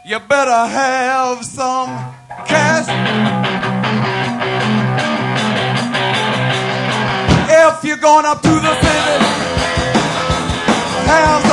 You better have some cash. If you're going up to the city, have